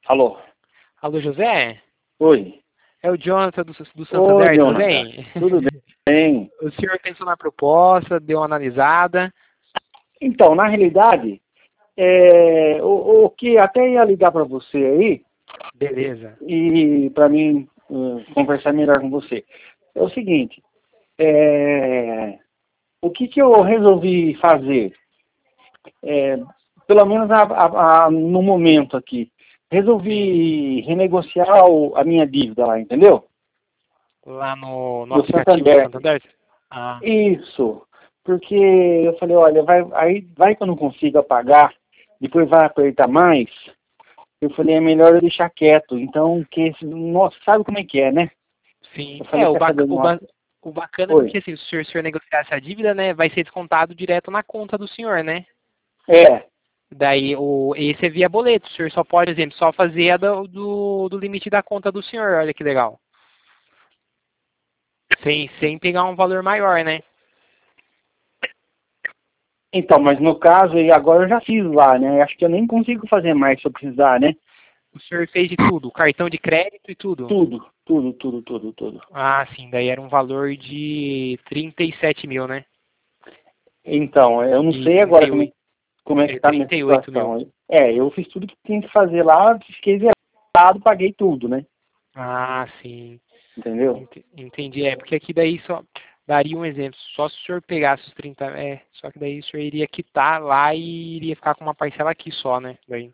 Alô? Alô, José? Oi. É o Jonathan do Oi, Santander, tudo Jonathan. bem? Tudo bem? O senhor pensou na proposta, deu uma analisada. Então, na realidade, o que até ia ligar para você aí, Beleza. e para mim conversar melhor com você, é o seguinte, o que eu resolvi fazer, pelo menos no momento aqui, resolvi renegociar a minha dívida lá, entendeu? Lá no Do aplicativo do Santander. Santander? Ah, Isso, porque eu falei, olha, vai que eu não consiga pagar, depois vai apertar mais. Eu falei, é melhor eu deixar quieto. Então, nossa, sabe como é que é, né? sim. Eu falei, quer saber, nossa, O bacana é oi. porque assim, se o senhor negociasse a dívida, né, vai ser descontado direto na conta do senhor, né? É, Daí, esse é via boleto. O senhor só pode, por exemplo, só fazer a do limite da conta do senhor. Olha que legal. Sem pegar um valor maior, né? então, mas no caso, e agora eu já fiz lá, né? Acho que eu nem consigo fazer mais se eu precisar, né? O senhor fez de tudo, cartão de crédito e tudo. Tudo, tudo, tudo, tudo, tudo. Ah, sim, daí era um valor de 37 mil, né? Então, eu não E sei agora como é que tá a minha 38 mil. situação aí. Eu fiz tudo que tinha que fazer lá, fiquei zerado, paguei tudo, né? Ah, sim. Entendeu? Entendi. É, porque aqui daí só daria um exemplo. Só se o senhor pegasse os 30. Só que daí o senhor iria quitar lá e iria ficar com uma parcela aqui só, né? Daí.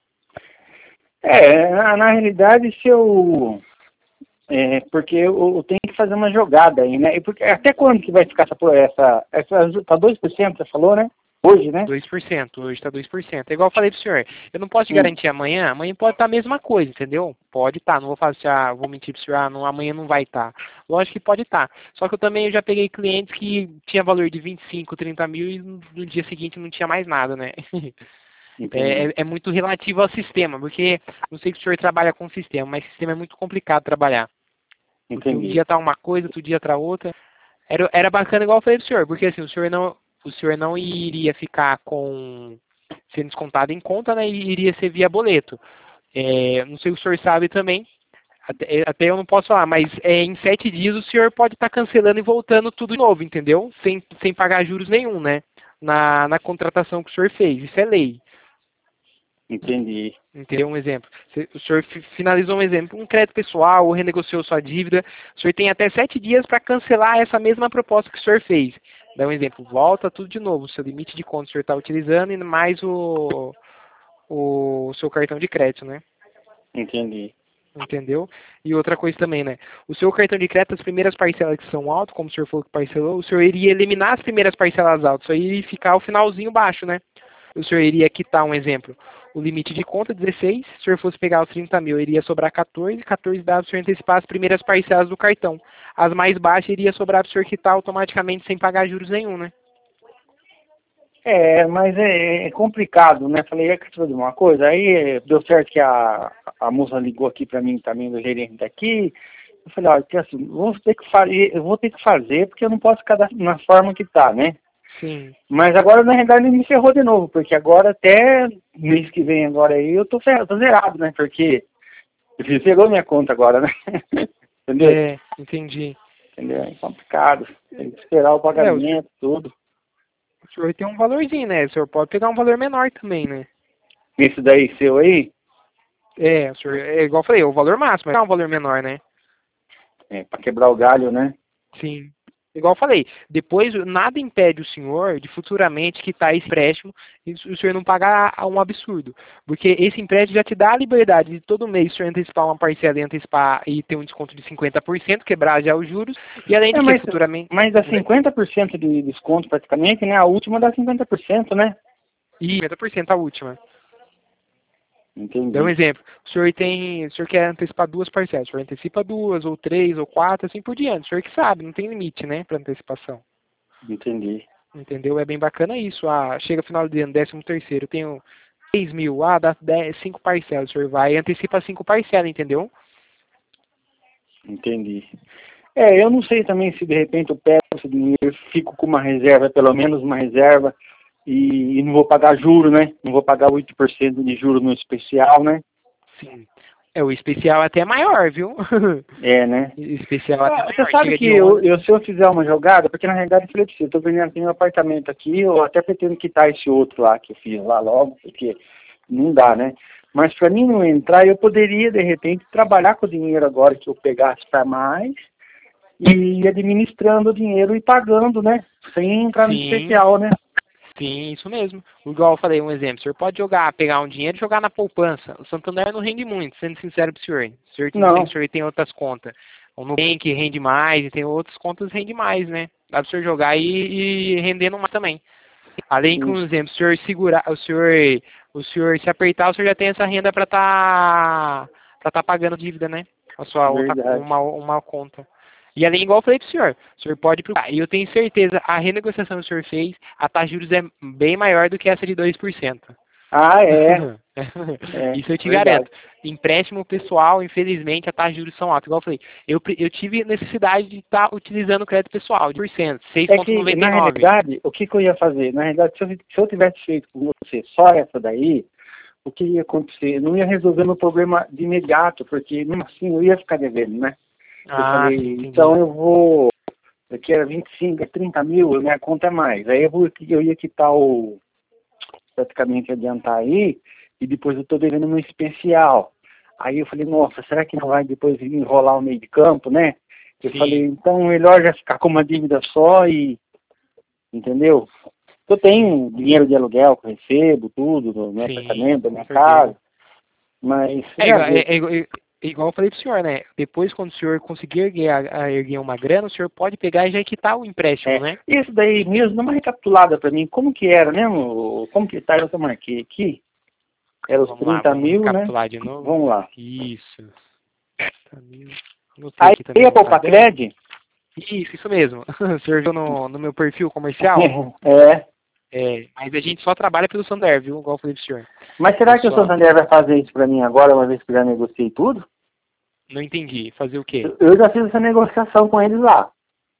Na realidade, se eu. Porque eu tenho que fazer uma jogada aí, né? E porque, até quando que vai ficar essa tá 2%, você falou, né? Hoje, né? 2%, hoje está 2%. É igual eu falei pro senhor, eu não posso te Hum. garantir amanhã pode estar a mesma coisa, entendeu? Pode estar, não vou fazer, vou mentir pro senhor, amanhã não vai estar. Lógico que pode estar. Só que eu também já peguei clientes que tinha valor de 25, 30 mil e no dia seguinte não tinha mais nada, né? Entendi, É muito relativo ao sistema, porque não sei se o senhor trabalha com sistema, mas sistema é muito complicado trabalhar. Porque um entendi. dia tá uma coisa, outro dia tá outra. Era bacana igual eu falei pro senhor, porque assim, o senhor não iria ficar sendo descontado em conta, né? E iria ser via boleto. Não sei se o senhor sabe também, até eu não posso falar, mas em 7 dias o senhor pode estar cancelando e voltando tudo de novo, entendeu? Sem pagar juros nenhum, né? Na contratação que o senhor fez. Isso é lei. Entendi. Entendeu? Um exemplo. O senhor finalizou um exemplo, um crédito pessoal ou renegociou sua dívida, o senhor tem até 7 dias para cancelar essa mesma proposta que o senhor fez. Dá um exemplo, volta tudo de novo, o seu limite de conta que o senhor está utilizando e mais o seu cartão de crédito, né? Entendi. Entendeu? E outra coisa também, né? O seu cartão de crédito, as primeiras parcelas que são altas, como o senhor falou que parcelou, o senhor iria eliminar as primeiras parcelas altas, só iria ficar o finalzinho baixo, né? O senhor iria quitar um exemplo. O limite de conta 16, se o senhor fosse pegar os 30 mil, iria sobrar 14, 14 dava para o senhor antecipar as primeiras parcelas do cartão. As mais baixas iria sobrar para o senhor quitar automaticamente sem pagar juros nenhum, né? Mas é complicado, né? Falei, quer saber de uma coisa? Aí deu certo que a moça ligou aqui para mim também, do gerente daqui. Eu falei, olha, que assim, eu vou ter que fazer, porque eu não posso ficar na forma que tá, né? Sim. Mas agora, na realidade, ele me ferrou de novo, porque agora até mês que vem agora aí, eu tô zerado, né? Porque ele pegou minha conta agora, né? Entendeu? Entendi. Entendeu? É complicado. Tem que esperar o O pagamento, tudo. senhor tem um valorzinho, né? O senhor pode pegar um valor menor também, né? Esse daí seu aí, O senhor, igual eu falei, o valor máximo, é um valor menor, né? para quebrar o galho, né? Sim. Igual eu falei, depois nada impede o senhor de futuramente quitar esse empréstimo e o senhor não pagar um absurdo. Porque esse empréstimo já te dá a liberdade de todo mês o senhor antecipar uma parcela e antecipar e ter um desconto de 50%, quebrar já os juros, e além de que Mas, futuramente. mas dá 50% de desconto praticamente, né? A última dá 50%, né? E 50% a última. Dá um Entendi, exemplo. O senhor quer antecipar duas parcelas, o senhor antecipa duas, ou três, ou quatro, assim por diante. O senhor que sabe, não tem limite, né, para antecipação. entendi. Entendeu? É bem bacana isso. Chega final do ano, 13º, eu tenho 6 mil, dá 5 parcelas. O senhor vai e antecipa 5 parcelas, entendeu? Entendi. Eu não sei também se de repente eu pego esse dinheiro, fico com uma reserva, pelo menos uma reserva, e não vou pagar juro, né? Não vou pagar 8% de juro no especial, né? Sim. O especial até é maior, viu? É, né? O especial até é maior. Você sabe Chega que de 11. se eu fizer uma jogada, porque na realidade eu falei pra você, eu tô vendendo aqui um apartamento aqui, eu até pretendo quitar esse outro lá que eu fiz lá logo, porque não dá, né? Mas para mim não entrar, eu poderia, de repente, trabalhar com o dinheiro agora que eu pegasse para mais e ir administrando o dinheiro e pagando, né? Sem entrar no Sim, especial, né? sim, isso mesmo. Igual eu falei, um exemplo. O senhor pode pegar um dinheiro e jogar na poupança. O Santander não rende muito, sendo sincero pro senhor. O senhor tem, Não. o senhor tem outras contas. O Nubank rende mais e tem outras contas que rende mais, né? Dá pro senhor jogar e rendendo mais também. Além que, um exemplo, o senhor segurar, o senhor se apertar, o senhor já tem essa renda para tá pagando dívida, né? A sua outra, Verdade. uma conta. E além, igual eu falei pro senhor pode procurar. E eu tenho certeza, a renegociação que o senhor fez, a taxa de juros é bem maior do que essa de 2%. Ah, é. É, Isso eu te verdade. garanto. Empréstimo pessoal, infelizmente, a taxa de juros são altas. Igual eu falei, eu tive necessidade de estar utilizando crédito pessoal de 1%, É que, na 6,99. realidade, o que, que eu ia fazer? Na realidade, se eu tivesse feito com você só essa daí, o que ia acontecer? Eu não ia resolver meu problema de imediato, porque, mesmo assim, eu ia ficar devendo, né? Eu Ah, sim, falei, entendi. então eu vou, daqui era 25, 30 mil, minha conta é mais. Aí eu ia quitar praticamente adiantar aí, e depois eu estou devendo no especial. Aí eu falei, nossa, será que não vai depois enrolar o meio de campo, né? Eu falei, Sim, então melhor já ficar com uma dívida só e, entendeu? Eu sim, tenho dinheiro de aluguel que eu recebo, tudo, do meu sim, apartamento, da com minha certeza. casa, mas você É já igual, viu. é igual eu falei pro senhor, né? Depois, quando o senhor conseguir erguer uma grana, o senhor pode pegar e já quitar o empréstimo, É, né? isso daí mesmo, dá uma recapitulada para mim, como que era mesmo? Como que tá? Eu marquei aqui, era os Vamos lá, 30 vamos mil, né? recapitular de novo. Vamos lá. Isso. 30.000. Anotei Aí aqui também ia no poupar caderno. crédito? Isso mesmo. O senhor viu no meu perfil comercial? É. Mas a gente só trabalha pelo Santander, viu? Igual eu falei pro senhor. Mas É será que o só. Santander vai fazer isso para mim agora, uma vez que eu já negociei tudo? Não entendi. Fazer o quê? Eu já fiz essa negociação com eles lá,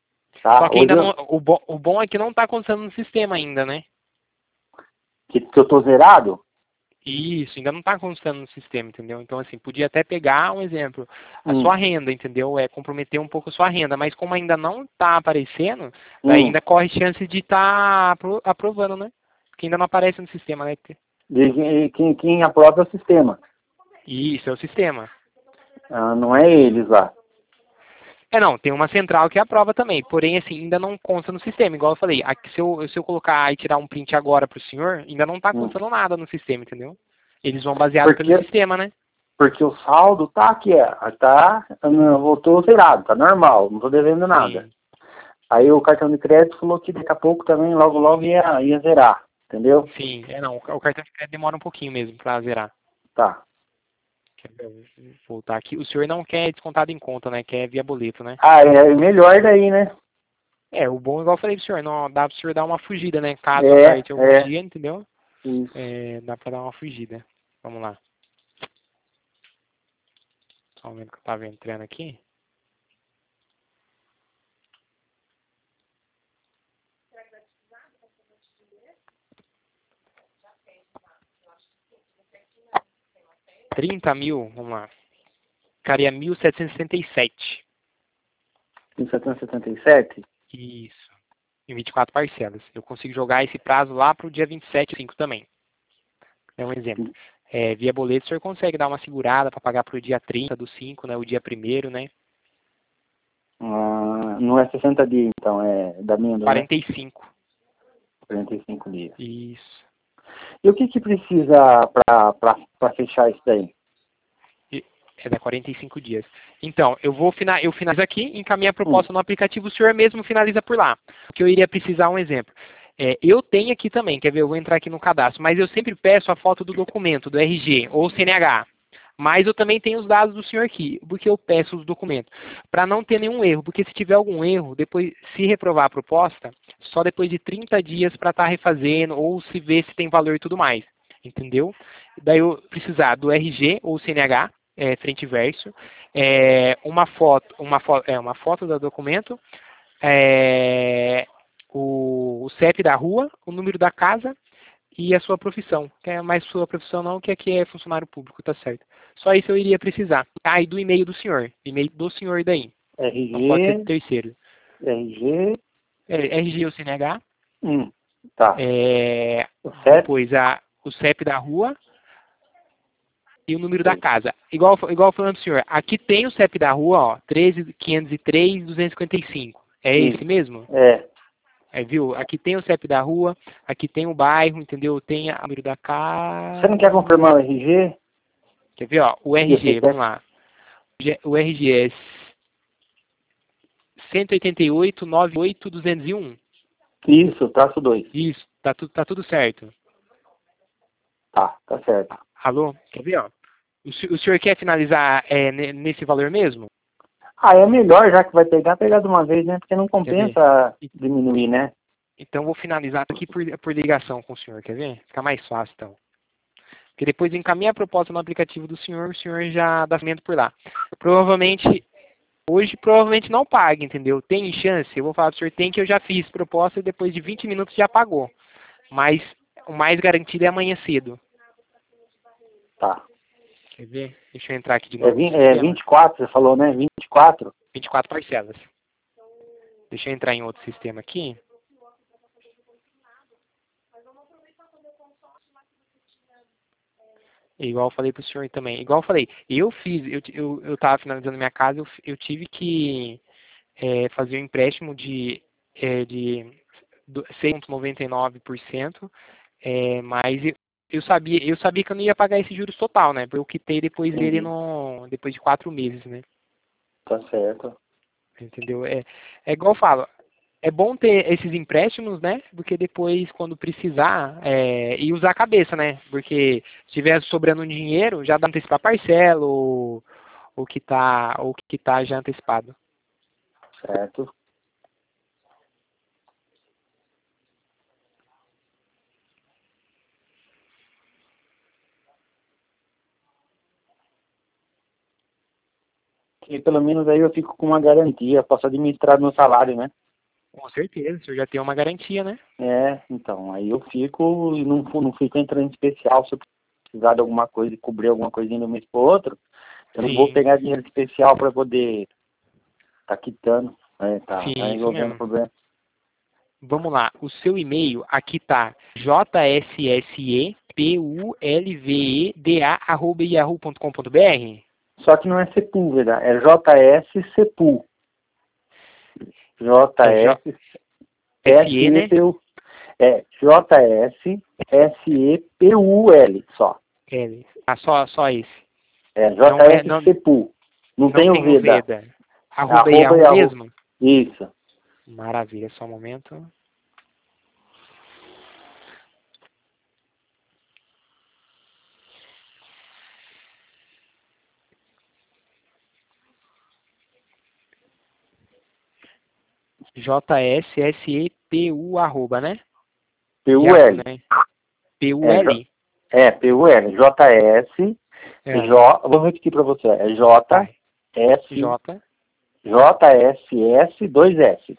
Só tá? que Hoje ainda eu, não. O bom é que não tá acontecendo no sistema ainda, né? que eu tô zerado? Isso, ainda não está constando no sistema, entendeu? Então, assim, podia até pegar um exemplo, a Hum, sua renda, entendeu? Comprometer um pouco a sua renda, mas como ainda não está aparecendo, daí hum. ainda corre chance de estar aprovando, né? Porque ainda não aparece no sistema, né? Quem aprova é o sistema. Isso, é o sistema. Ah, não é eles lá. Não, tem uma central que aprova também, porém, assim, ainda não consta no sistema, igual eu falei, aqui, se eu colocar e tirar um print agora para o senhor, ainda não está Hum. constando nada no sistema, entendeu? Eles vão baseado pelo Porque, sistema, né? porque o saldo tá aqui, tá, voltou zerado, tá normal, não tô devendo nada. Sim, Aí o cartão de crédito falou que daqui a pouco também, logo, logo ia zerar, entendeu? sim, não, o cartão de crédito demora um pouquinho mesmo para zerar. Tá. Quer ver? Vou voltar aqui. O senhor não quer descontado em conta, né? Quer via boleto, né? Ah, é melhor daí, né? O bom, igual eu falei pro senhor, não dá pro senhor dar uma fugida, né? Caso É, aperte algum é, dia, entendeu? isso. Dá pra dar uma fugida. Vamos lá. Só um momento que eu tava entrando aqui. R$ 30.000, vamos lá. Ficaria 1.767. 1777? Isso. Em 24 parcelas. Eu consigo jogar esse prazo lá pro dia 27/5 também. É um exemplo. Via boleto, o senhor consegue dar uma segurada para pagar pro dia 30/5, né? O dia primeiro, né? Ah, não é 60 dias, então, é da minha, né? 45. 45 dias. Isso. E o que que precisa para fechar isso daí? É da 45 dias. Então, eu finalizo aqui, encaminho a proposta no aplicativo, o senhor mesmo finaliza por lá. Que eu iria precisar um exemplo. Eu tenho aqui também, quer ver, eu vou entrar aqui no cadastro, mas eu sempre peço a foto do documento, do RG ou CNH. Mas eu também tenho os dados do senhor aqui, porque eu peço os documentos, para não ter nenhum erro, porque se tiver algum erro, depois, se reprovar a proposta, só depois de 30 dias para estar refazendo, ou se ver se tem valor e tudo mais, entendeu? Daí eu precisar do RG ou CNH, frente e verso, uma foto do documento, o CEP da rua, o número da casa e a sua profissão. Que é mais sua profissão não, que aqui é funcionário público, tá certo. Só isso eu iria precisar. Ah, e do e-mail do senhor. E-mail do senhor daí. Não pode ser do RG, terceiro. RG, RG ou CNH. tá. O CEP, Depois o CEP da rua e o número da casa. Igual falando do senhor, aqui tem o CEP da rua, ó, 13.503.255. É esse isso, mesmo? Viu? Aqui tem o CEP da rua, aqui tem o bairro, entendeu? Tem o número da casa. Você não quer confirmar o RG? Quer ver, ó? O RG, vamos lá. O RG é 188.98.201. Isso, traço 2. Isso, tá tudo certo. Tá certo. Alô? Quer ver, ó? O senhor quer finalizar nesse valor mesmo? É melhor, já que vai pegar de uma vez, né? Porque não compensa diminuir, né? Então, vou finalizar aqui por ligação com o senhor, quer ver? Fica mais fácil, então. Porque depois encaminha a proposta no aplicativo do senhor, o senhor já dá seguimento por lá. Hoje não paga, entendeu? Tem chance, eu vou falar pro senhor, tem que eu já fiz proposta e depois de 20 minutos já pagou. Mas o mais garantido é amanhã cedo. Tá. Quer ver? Deixa eu entrar aqui de novo. 24, você falou, né? 24? 24 parcelas. Deixa eu entrar em outro sistema aqui. Igual eu falei pro senhor também. Igual eu falei, eu tava finalizando minha casa, eu tive que fazer um empréstimo de 6,99%, mas eu sabia que eu não ia pagar esse juros total, né? Porque eu quitei depois dele depois de 4 meses, né? Tá certo. Entendeu? É igual eu falo, é bom ter esses empréstimos, né? Porque depois, quando precisar, e usar a cabeça, né? Porque se tiver sobrando um dinheiro, já dá pra antecipar parcela ou que tá já antecipado. Certo. E pelo menos aí eu fico com uma garantia, posso administrar meu salário, né? Com certeza, o senhor já tem uma garantia, né? Então, aí eu fico e não fico entrando em especial se eu precisar de alguma coisa e cobrir alguma coisinha de um mês pro outro. Eu não vou pegar dinheiro especial para poder tá quitando, tá resolvendo o problema. Vamos lá, o seu e-mail aqui tá jssepulveda@yahoo.com.br. Só que não é Sepúlveda, é JS Sepul. JS S-E-P-U. J-S-S-E-P-U-L, só. Só esse. JS Sepul. Não tem o Veda. Arroba Yahoo mesmo? Isso. Maravilha, só um momento. JSSEPU arroba, né? P-U-L. Né? P-U-L? P-U-L. J-S. Vou repetir para você. É J-S. J-S-S, 2 S.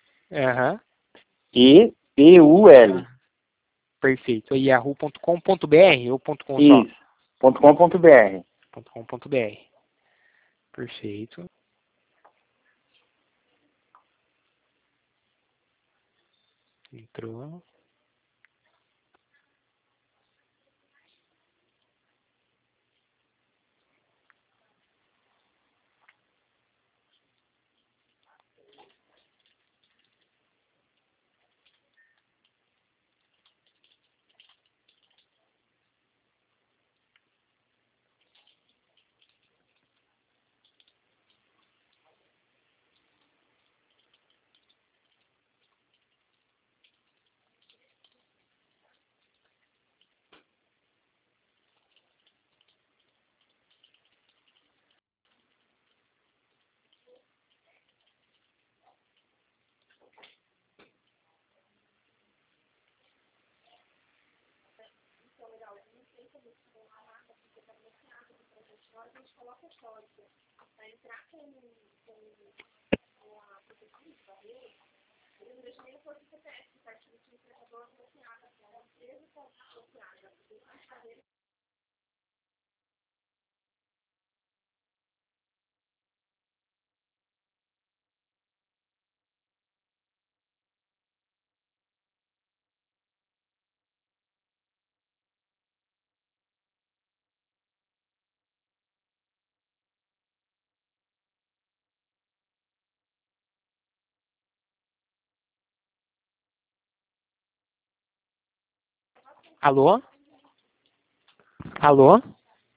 E P-U-L. Perfeito. Yahoo.com.br ou .com só? Isso. .com.br. .com.br. Perfeito. Entrou. Alô? Alô?